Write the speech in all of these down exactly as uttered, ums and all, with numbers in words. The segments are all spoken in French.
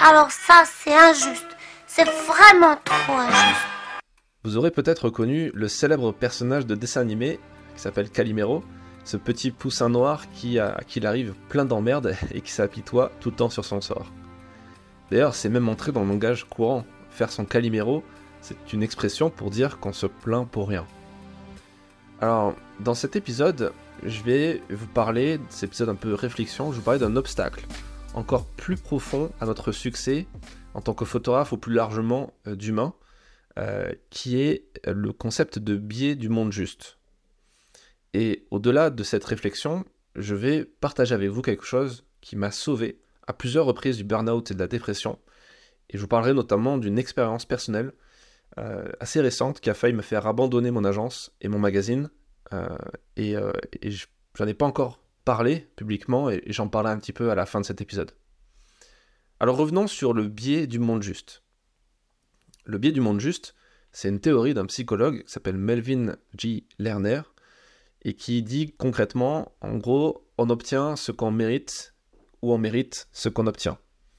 Alors ça, c'est injuste. C'est vraiment trop injuste. Vous aurez peut-être reconnu le célèbre personnage de dessin animé qui s'appelle Calimero, ce petit poussin noir qui a, à qui il arrive plein d'emmerdes et qui s'apitoie tout le temps sur son sort. D'ailleurs, c'est même entré dans le langage courant. Faire son Calimero, c'est une expression pour dire qu'on se plaint pour rien. Alors, dans cet épisode, je vais vous parler, de cet épisode un peu réflexion, je vais vous parler d'un obstacle encore plus profond à notre succès en tant que photographe ou plus largement euh, d'humain, euh, qui est le concept de biais du monde juste. Et au-delà de cette réflexion, je vais partager avec vous quelque chose qui m'a sauvé à plusieurs reprises du burn-out et de la dépression. Et je vous parlerai notamment d'une expérience personnelle euh, assez récente qui a failli me faire abandonner mon agence et mon magazine. Euh, et euh, et je, j'en ai pas encore parlé publiquement et, et j'en parlerai un petit peu à la fin de cet épisode. Alors revenons sur le biais du monde juste. Le biais du monde juste, c'est une théorie d'un psychologue qui s'appelle Melvin G. Lerner et qui dit concrètement, en gros, on obtient ce qu'on mérite ou on mérite ce qu'on obtient.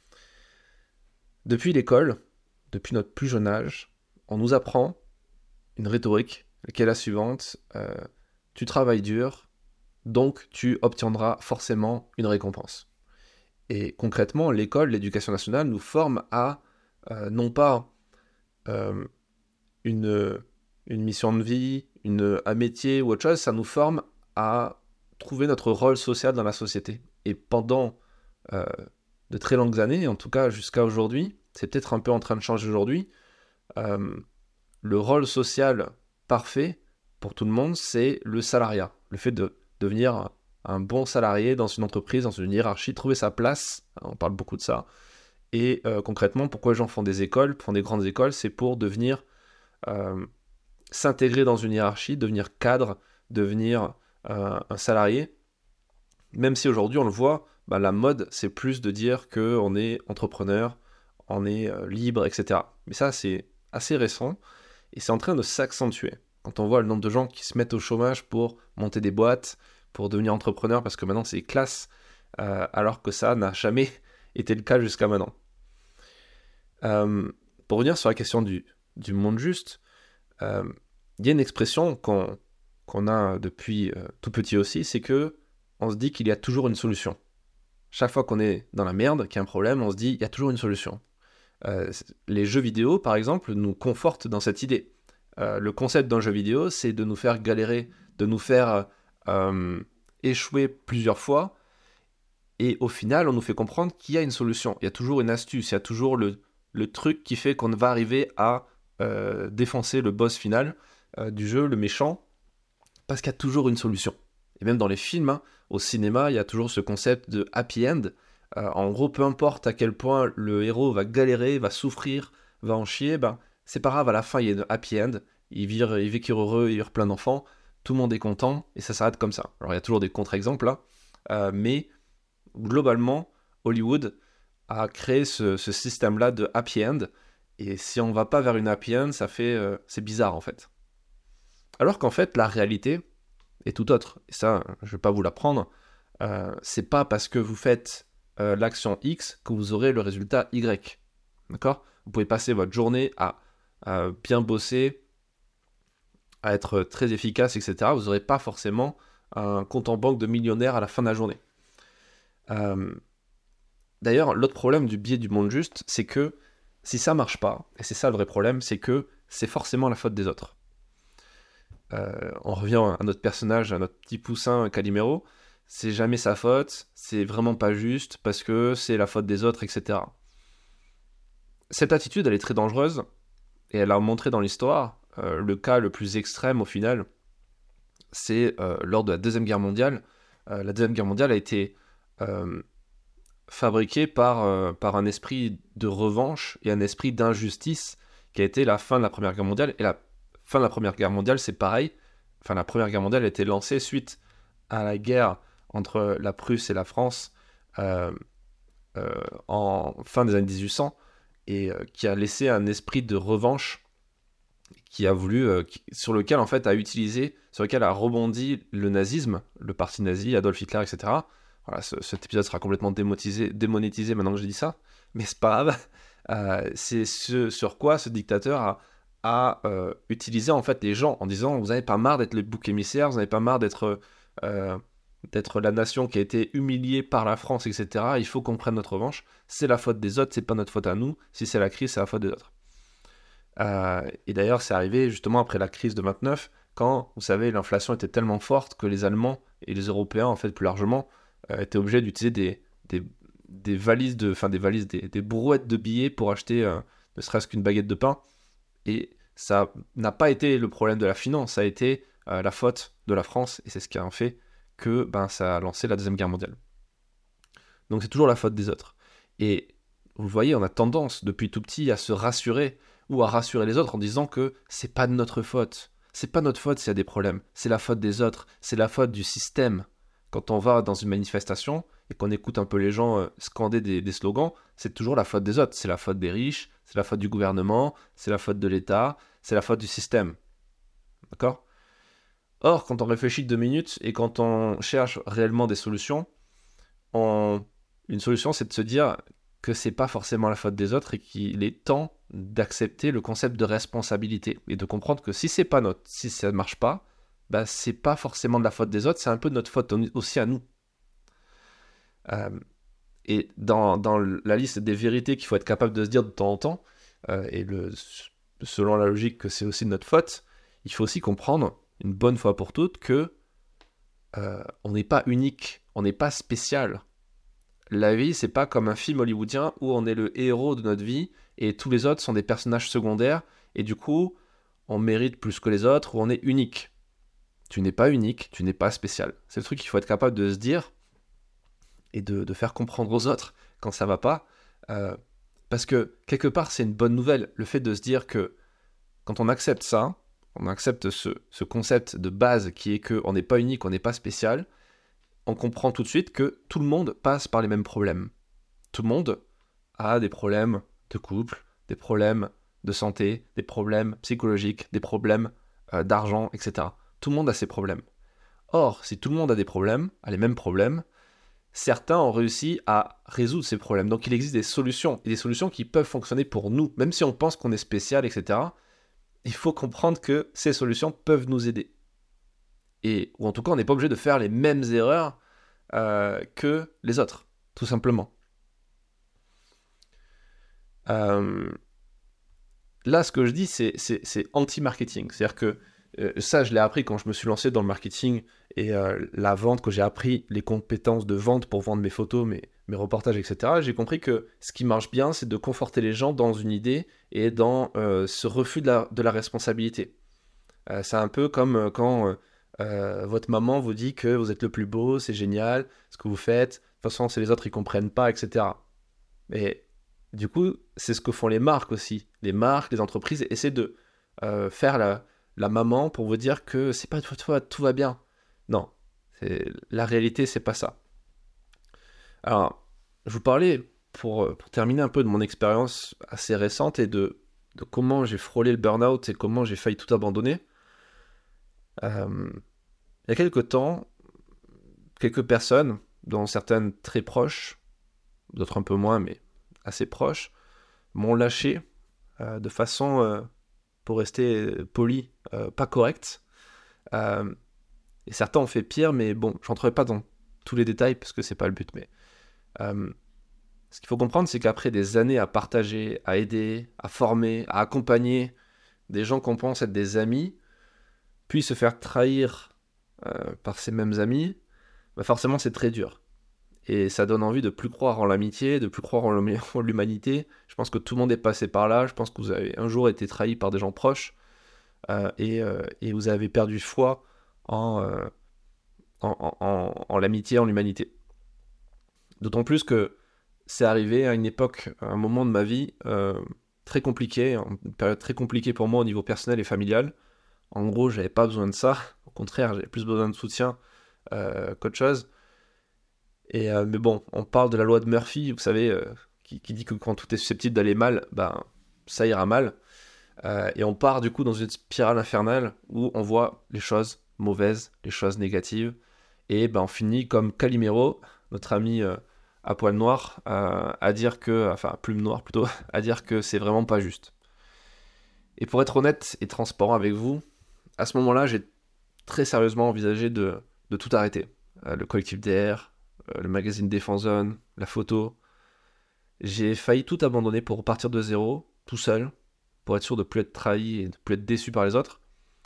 Depuis l'école, depuis notre plus jeune âge, on nous apprend une rhétorique qui est la suivante, euh, tu travailles dur, donc tu obtiendras forcément une récompense. Et concrètement, l'école, l'éducation nationale nous forme à, euh, non pas euh, une, une mission de vie, une, un métier ou autre chose, ça nous forme à trouver notre rôle social dans la société. Et pendant euh, de très longues années, en tout cas jusqu'à aujourd'hui, c'est peut-être un peu en train de changer aujourd'hui, euh, le rôle social parfait pour tout le monde, c'est le salariat. Le fait de devenir un bon salarié dans une entreprise, dans une hiérarchie, trouver sa place, on parle beaucoup de ça. Et euh, concrètement, pourquoi les gens font des écoles, font des grandes écoles, c'est pour devenir, euh, s'intégrer dans une hiérarchie, devenir cadre, devenir euh, un salarié. Même si aujourd'hui, on le voit, bah, la mode, c'est plus de dire qu'on est entrepreneur, on est euh, libre, et cetera. Mais ça, c'est assez récent, et c'est en train de s'accentuer. Quand on voit le nombre de gens qui se mettent au chômage pour monter des boîtes, pour devenir entrepreneur, parce que maintenant c'est classe, euh, alors que ça n'a jamais été le cas jusqu'à maintenant. Euh, pour revenir sur la question du, du monde juste, euh, il y a une expression qu'on, qu'on a depuis euh, tout petit aussi, c'est que on se dit qu'il y a toujours une solution. Chaque fois qu'on est dans la merde, qu'il y a un problème, on se dit il y a toujours une solution. Euh, les jeux vidéo, par exemple, nous confortent dans cette idée. Euh, le concept d'un jeu vidéo, c'est de nous faire galérer, de nous faire euh, échouer plusieurs fois, et au final, on nous fait comprendre qu'il y a une solution. Il y a toujours une astuce, il y a toujours le, le truc qui fait qu'on va arriver à euh, défoncer le boss final euh, du jeu, le méchant, parce qu'il y a toujours une solution. Et même dans les films, hein, au cinéma, il y a toujours ce concept de happy end. Euh, en gros, peu importe à quel point le héros va galérer, va souffrir, va en chier, ben, c'est pas grave, à la fin, il y a un happy end. Il vit, il vécu heureux, il y a plein d'enfants, tout le monde est content, et ça s'arrête comme ça. Alors, il y a toujours des contre-exemples, là, euh, mais globalement, Hollywood a créé ce, ce système-là de happy end, et si on va pas vers une happy end, ça fait, euh, c'est bizarre, en fait. Alors qu'en fait, la réalité est tout autre. Et ça, je vais pas vous l'apprendre. Euh, c'est pas parce que vous faites euh, l'action X que vous aurez le résultat Y. D'accord ? Vous pouvez passer votre journée à, à bien bosser, à être très efficace, et cetera. Vous n'aurez pas forcément un compte en banque de millionnaire à la fin de la journée. Euh, d'ailleurs, l'autre problème du biais du monde juste, c'est que si ça marche pas, et c'est ça le vrai problème, c'est que c'est forcément la faute des autres. Euh, on revient à notre personnage, à notre petit poussin Calimero, c'est jamais sa faute, c'est vraiment pas juste, parce que c'est la faute des autres, et cetera. Cette attitude, elle est très dangereuse, et elle a montré dans l'histoire, euh, le cas le plus extrême au final, c'est euh, lors de la Deuxième Guerre mondiale. Euh, la Deuxième Guerre mondiale a été euh, fabriquée par, euh, par un esprit de revanche et un esprit d'injustice qui a été la fin de la Première Guerre mondiale, et la fin de la Première Guerre mondiale, c'est pareil. Enfin, la Première Guerre mondiale a été lancée suite à la guerre entre la Prusse et la France euh, euh, en fin des années dix-huit cents, et euh, qui a laissé un esprit de revanche qui a voulu, euh, qui, sur lequel en fait a utilisé, sur lequel a rebondi le nazisme, le parti nazi, Adolf Hitler, et cetera. Voilà, ce, cet épisode sera complètement démonétisé, démonétisé maintenant que j'ai dit ça. mais c'est pas grave. Euh, c'est ce sur quoi ce dictateur a, a euh, utilisé en fait les gens en disant vous n'avez pas marre d'être le bouc émissaire, vous n'avez pas marre d'être euh, d'être la nation qui a été humiliée par la France, et cetera. Il faut qu'on prenne notre revanche. C'est la faute des autres, c'est pas notre faute à nous. Si c'est la crise, c'est la faute des autres. Euh, et d'ailleurs, c'est arrivé justement après la crise de vingt-neuf, quand, vous savez, l'inflation était tellement forte que les Allemands et les Européens, en fait, plus largement, euh, étaient obligés d'utiliser des, des, des valises, de, enfin des valises, des, des brouettes de billets pour acheter euh, ne serait-ce qu'une baguette de pain. Et ça n'a pas été le problème de la finance, ça a été euh, la faute de la France, et c'est ce qui a fait que ben, ça a lancé la Deuxième Guerre mondiale. Donc c'est toujours la faute des autres. Et vous voyez, on a tendance, depuis tout petit, à se rassurer, ou à rassurer les autres en disant que c'est pas de notre faute. C'est pas notre faute s'il y a des problèmes, c'est la faute des autres, c'est la faute du système. Quand on va dans une manifestation et qu'on écoute un peu les gens euh, scander des, des slogans, c'est toujours la faute des autres. C'est la faute des riches, c'est la faute du gouvernement, c'est la faute de l'État, c'est la faute du système. D'accord ? Or, quand on réfléchit deux minutes et quand on cherche réellement des solutions, on... une solution c'est de se dire que c'est pas forcément la faute des autres et qu'il est temps d'accepter le concept de responsabilité et de comprendre que si c'est pas notre, si ça ne marche pas, bah c'est pas forcément de la faute des autres, c'est un peu de notre faute aussi à nous. Euh, et dans, dans la liste des vérités qu'il faut être capable de se dire de temps en temps, euh, et le, selon la logique que c'est aussi de notre faute, il faut aussi comprendre une bonne fois pour toutes que euh, on n'est pas unique, on n'est pas spécial. La vie, c'est pas comme un film hollywoodien où on est le héros de notre vie et tous les autres sont des personnages secondaires et du coup, on mérite plus que les autres ou on est unique. Tu n'es pas unique, tu n'es pas spécial. C'est le truc qu'il faut être capable de se dire et de, de faire comprendre aux autres quand ça va pas. Euh, parce que quelque part, c'est une bonne nouvelle, le fait de se dire que quand on accepte ça, on accepte ce, ce concept de base qui est qu'on n'est pas unique, on n'est pas spécial, on comprend tout de suite que tout le monde passe par les mêmes problèmes. Tout le monde a des problèmes de couple, des problèmes de santé, des problèmes psychologiques, des problèmes euh, d'argent, et cetera. Tout le monde a ses problèmes. Or, si tout le monde a des problèmes, a les mêmes problèmes, certains ont réussi à résoudre ces problèmes. Donc il existe des solutions, et des solutions qui peuvent fonctionner pour nous, même si on pense qu'on est spécial, et cetera. Il faut comprendre que ces solutions peuvent nous aider. Et, ou en tout cas, on n'est pas obligé de faire les mêmes erreurs euh, que les autres, tout simplement. Euh, là, ce que je dis, c'est, c'est, c'est anti-marketing. C'est-à-dire que euh, ça, je l'ai appris quand je me suis lancé dans le marketing et euh, la vente, que j'ai appris les compétences de vente pour vendre mes photos, mes, mes reportages, et cetera. J'ai compris que ce qui marche bien, c'est de conforter les gens dans une idée et dans euh, ce refus de la, de la responsabilité. Euh, c'est un peu comme euh, quand... Euh, Euh, votre maman vous dit que vous êtes le plus beau, c'est génial, ce que vous faites, de toute façon, c'est les autres, ils comprennent pas, et cetera. Et du coup, c'est ce que font les marques aussi. Les marques, les entreprises essaient de euh, faire la, la maman pour vous dire que c'est pas toi, toi, tout va bien. Non, c'est, la réalité, c'est pas ça. Alors, je vous parlais, pour, pour terminer un peu de mon expérience assez récente et de, de comment j'ai frôlé le burn-out et comment j'ai failli tout abandonner. Euh, il y a quelques temps, quelques personnes, dont certaines très proches, d'autres un peu moins, mais assez proches, m'ont lâché euh, de façon, euh, pour rester poli, euh, pas correcte. Euh, et certains ont fait pire, mais bon, je rentrerai pas dans tous les détails parce que c'est pas le but. Mais euh, ce qu'il faut comprendre, c'est qu'après des années à partager, à aider, à former, à accompagner des gens qu'on pense être des amis, puis se faire trahir euh, par ces mêmes amis, bah forcément c'est très dur. Et ça donne envie de plus croire en l'amitié, de plus croire en l'humanité. Je pense que tout le monde est passé par là. Je pense que vous avez un jour été trahi par des gens proches euh, et, euh, et vous avez perdu foi en, euh, en, en, en, en l'amitié, en l'humanité. D'autant plus que c'est arrivé à une époque, à un moment de ma vie euh, très compliqué, une période très compliquée pour moi au niveau personnel et familial. En gros, j'avais pas besoin de ça. Au contraire, j'avais plus besoin de soutien euh, qu'autre chose. Et, euh, mais bon, on parle de la loi de Murphy, vous savez, euh, qui, qui dit que quand tout est susceptible d'aller mal, ben, ça ira mal. Euh, et on part du coup dans une spirale infernale où on voit les choses mauvaises, les choses négatives. Et ben, on finit comme Calimero, notre ami euh, à poil noir euh, à dire que, enfin plume noire plutôt, à dire que c'est vraiment pas juste. Et pour être honnête et transparent avec vous, à ce moment-là, j'ai très sérieusement envisagé de, de tout arrêter. Euh, le collectif D R, euh, le magazine Défense Zone, la photo. J'ai failli tout abandonner pour repartir de zéro, tout seul, pour être sûr de ne plus être trahi et de ne plus être déçu par les autres.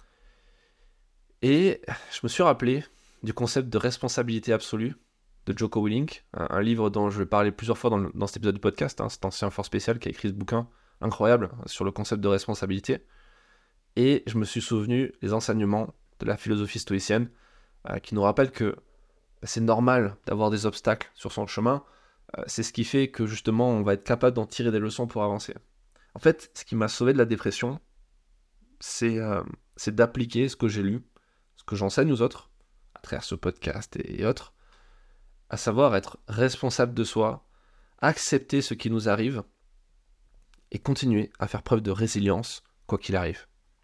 Et je me suis rappelé du concept de responsabilité absolue de Jocko Willink, un, un livre dont je vais parler plusieurs fois dans, le, dans cet épisode du podcast, hein, cet ancien fort spécial qui a écrit ce bouquin incroyable sur le concept de responsabilité. Et je me suis souvenu des enseignements de la philosophie stoïcienne euh, qui nous rappellent que bah, c'est normal d'avoir des obstacles sur son chemin. Euh, c'est ce qui fait que justement on va être capable d'en tirer des leçons pour avancer. En fait, ce qui m'a sauvé de la dépression, c'est, euh, c'est d'appliquer ce que j'ai lu, ce que j'enseigne aux autres, à travers ce podcast et, et autres, à savoir être responsable de soi, accepter ce qui nous arrive et continuer à faire preuve de résilience, quoi qu'il arrive.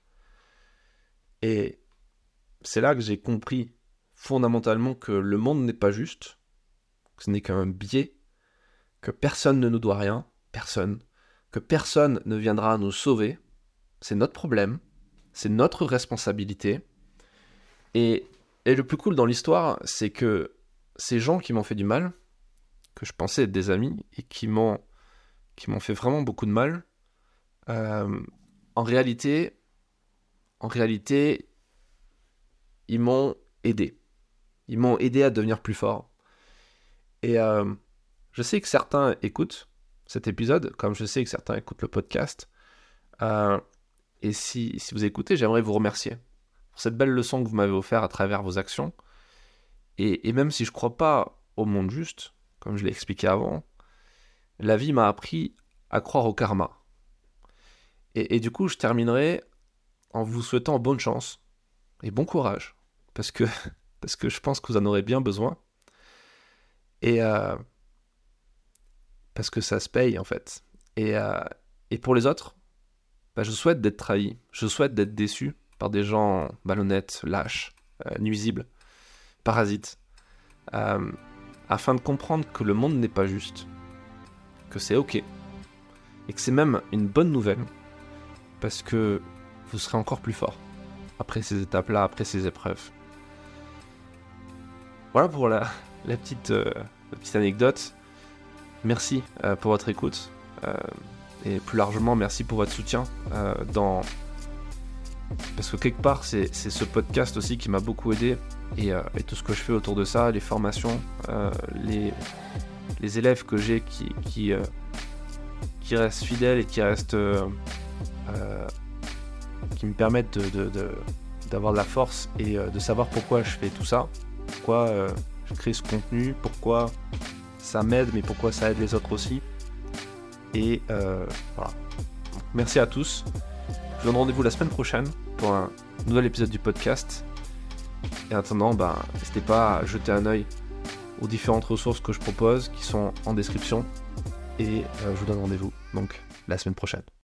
Et c'est là que j'ai compris fondamentalement que le monde n'est pas juste, que ce n'est qu'un biais, que personne ne nous doit rien, personne, que personne ne viendra nous sauver, c'est notre problème, c'est notre responsabilité. Et, et le plus cool dans l'histoire, c'est que ces gens qui m'ont fait du mal, que je pensais être des amis, et qui m'ont, qui m'ont fait vraiment beaucoup de mal, euh, en réalité, en réalité, ils m'ont aidé. Ils m'ont aidé à devenir plus fort. Et euh, je sais que certains écoutent cet épisode, comme je sais que certains écoutent le podcast. Euh, et si, si vous écoutez, j'aimerais vous remercier pour cette belle leçon que vous m'avez offerte à travers vos actions. Et, et même si je ne crois pas au monde juste, comme je l'ai expliqué avant, la vie m'a appris à croire au karma. Et, et du coup, je terminerai en vous souhaitant bonne chance et bon courage, parce que, parce que je pense que vous en aurez bien besoin. Et euh, parce que ça se paye, en fait. Et, euh, et pour les autres, bah, je souhaite d'être trahi, je souhaite d'être déçu par des gens malhonnêtes, lâches, euh, nuisibles, parasites, euh, afin de comprendre que le monde n'est pas juste, que c'est ok, et que c'est même une bonne nouvelle, parce que vous serez encore plus fort après ces étapes-là, après ces épreuves. Voilà pour la, la, petite, euh, la petite anecdote. Merci euh, pour votre écoute, euh, et plus largement, merci pour votre soutien euh, dans... Parce que quelque part, c'est, c'est ce podcast aussi qui m'a beaucoup aidé, et, euh, et tout ce que je fais autour de ça, les formations, euh, les, les élèves que j'ai qui, qui, euh, qui restent fidèles et qui restent... Euh, euh, qui me permettent de, de, de, d'avoir de la force et euh, de savoir pourquoi je fais tout ça, pourquoi euh, je crée ce contenu, pourquoi ça m'aide, mais pourquoi ça aide les autres aussi. Et euh, voilà. Donc, merci à tous. Je vous donne rendez-vous la semaine prochaine pour un nouvel épisode du podcast. Et en attendant, ben, n'hésitez pas à jeter un œil aux différentes ressources que je propose qui sont en description. Et euh, je vous donne rendez-vous donc la semaine prochaine.